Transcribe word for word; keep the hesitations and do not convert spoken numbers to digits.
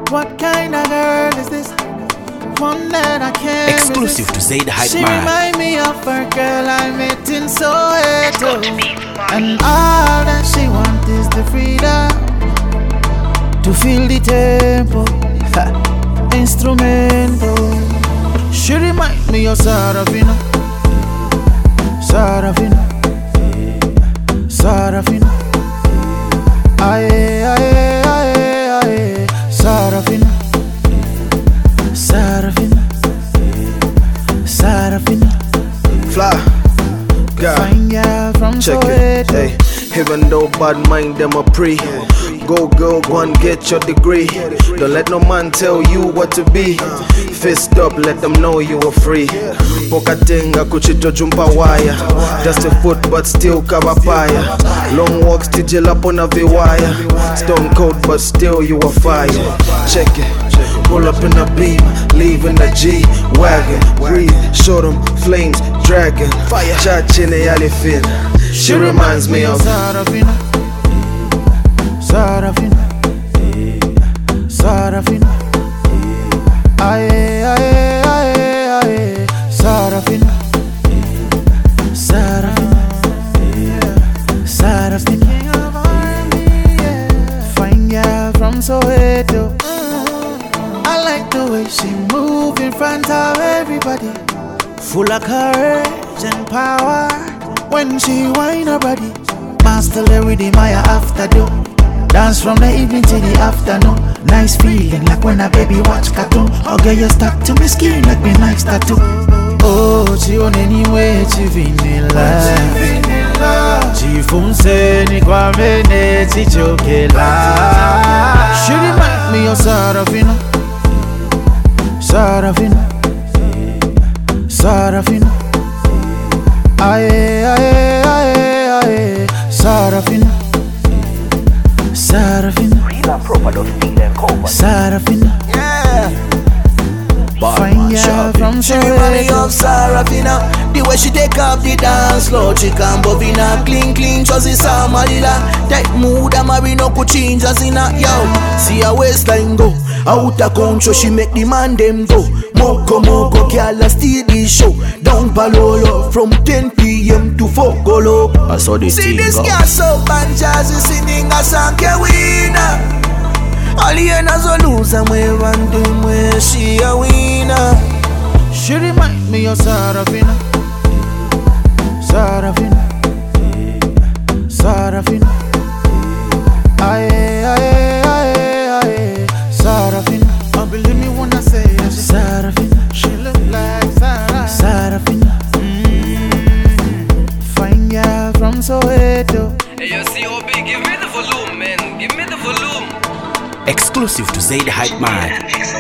What kind of girl is this? One that I can't Exclusive resist. to Zaid Hype She Man. remind me of her girl I met in Soweto. And all that she want is the freedom to feel the tempo, ha, instrumental. She remind me of Sarafina, Sarafina, Sarafina. Aye, aye, aye, aye, Sarafina, Sarafina, Sarafina. Fly, God, Fine girl from check it. Soweto. Hey, even though bad mind them a pre. Go girl, go and get your degree. Don't let no man tell you what to be. Fist up, let them know you are free. Pokatenga kuchito jumpa wire. Just a foot but still kabapaya. Long walks tijela pona viwire. Stone cold but still you are fire. Check it. Pull up in a beam, leave in a G wagon. Breathe, show them flames, dragon. Fire, chachine alifin. She reminds me of Sarafina, Sarafina, Sarafina. Aye, aye, aye, aye, Sarafina, Sarafina, Sarafina. Fine girl from Soweto. I like the way she move in front of everybody, full of courage and power. When she whine her body, master the rhythm I after do. Dance from the evening to the afternoon. Nice feeling like when a baby watch cartoon. Or girl you stuck to me skin like me nice tattoo. Oh, she on anyway, she vanilla. She funse ni kwa mene chi chokela. She remind me of Sarafina, Sarafina, Sarafina. Aye, aye, aye, aye, Sarafina, Sarafina, Sarafina. yeah. Fine girl from She remind me Soweto. of Sarafina. The way she take up the dance floor, she can bovina. Clean, clean, chosi samalila. That mood a marino could change as in a yo. See her waistline go out of control, she make the man them go. Moko moko, girl a steal the show. Down palolo from ten p m to four golo. I saw the See team this go. girl so bad, jazzy singing a song ke winner. Aliena zo loser mwe vandu mwe she a winner. She remind me of Sarafina, Sarafina, Sarafina. Aye, aye, aye, aye, Sarafina. Oh, believe me when I say it. Sarafina. She look like Sarah. Sarafina. Mm. Fine girl from Soweto. Hey, yo, C O B, give me the volume, man. Give me the volume. Exclusive to Zaid Hype Man.